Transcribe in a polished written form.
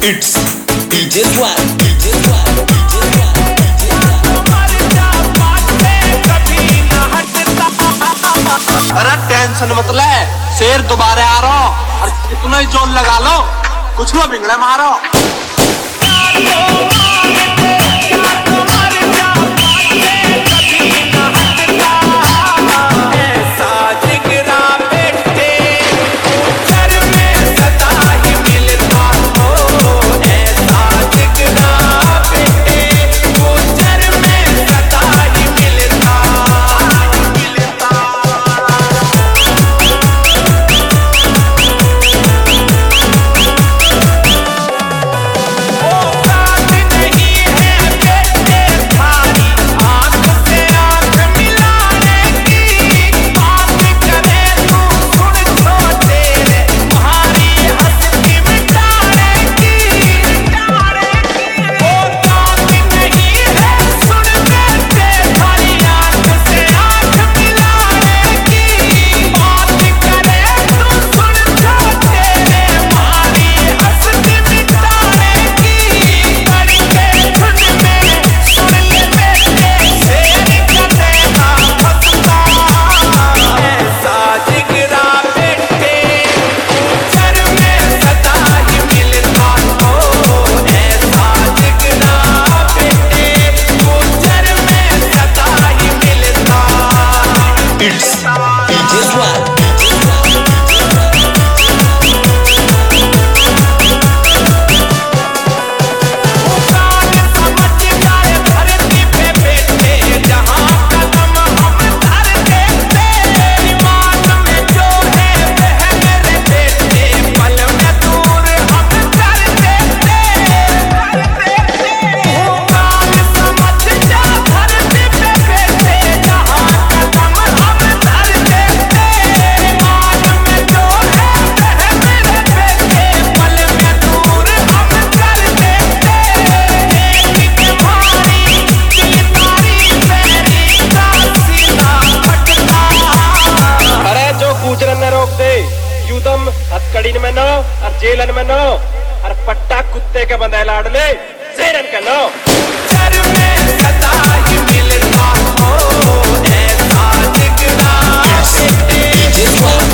It's DJ Swag, DJ Swag, DJ Swag, DJ Swag. अरे tension मत ले, शेर दोबारा आ रहा हूँ और कितना ही जोर लगा लो, कुछ ना बिगड़े मारो। It's DJ Swag. यूदम हथकड़ी में नो और जेलन में नो और पट्टा कुत्ते के बंदे लाड़ ले शेरन के नो सर में सदा ही मिलता हो ऐसा जिगरा